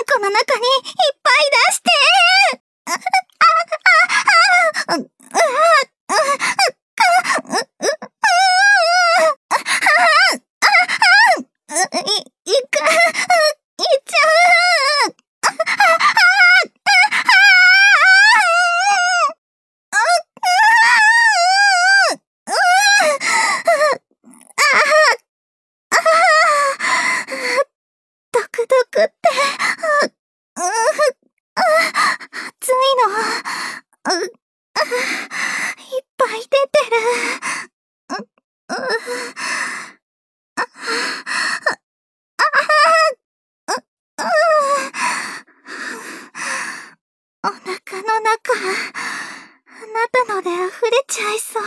この中にいっぱい出して。いっちゃう。ドクドクって、熱いの、いっぱい出てる。お腹の中、あなたので溢れちゃいそう。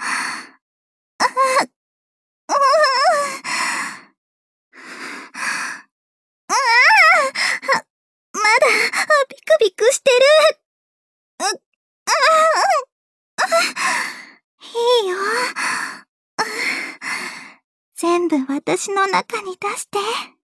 まだ、ビクビクしてる。いいよ。全部私の中に出して。